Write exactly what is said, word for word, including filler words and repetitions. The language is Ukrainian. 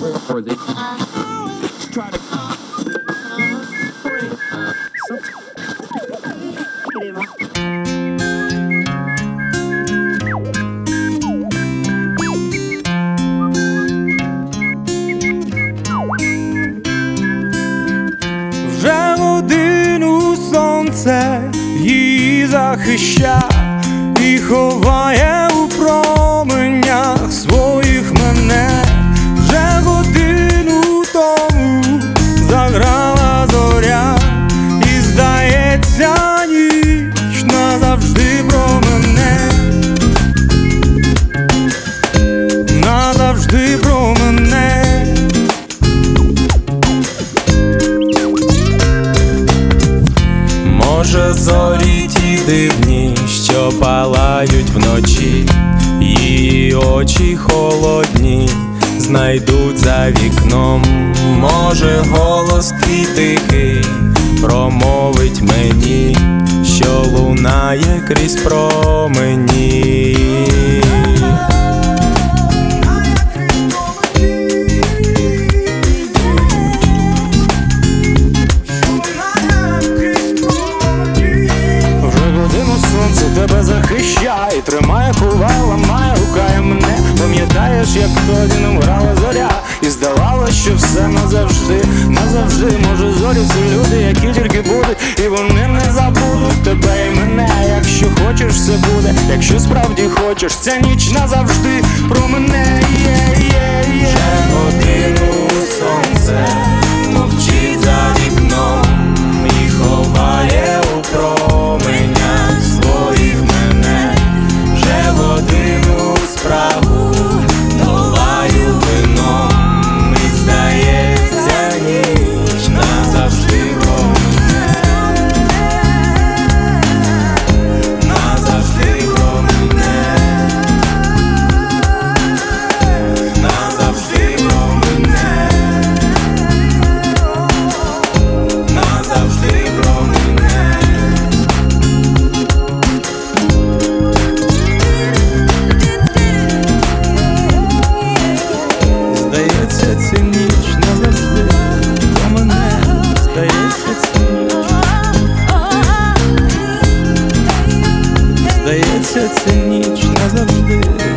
or they try to вже годину сонце її захищає і ховає у променях своїх мене. Вже годину тому заграла зоря, і здається, ніч назавжди про мене, назавжди про мене. Може, зорі ті дивні, що палають вночі, її очі холодні знайдуть за вікном. Може, голос твій тихий промовить мені, що лунає крізь промені. Сонце тебе захищає, тримає, ховає, ламає, гукає мене. Пам'ятаєш, як тоді нам грала зоря, і здавалося, що все назавжди, назавжди. Може, зорі це люди, які тільки будуть, і вони не забудуть тебе і мене. Якщо хочеш, все буде, якщо справді хочеш, ця ніч назавжди про мене. Є, є, є. Вже годину сонце мовчить за вікном і ховає у променях своїх мене. Вже годину спрагу долаю вином, і здається, ніч назавжди про мене, назавжди про мене, назавжди про мене, назавжди про мене. Здається, ця ніч назавжди про мене. Здається, ця ніч. Здається, ця ніч назавжди.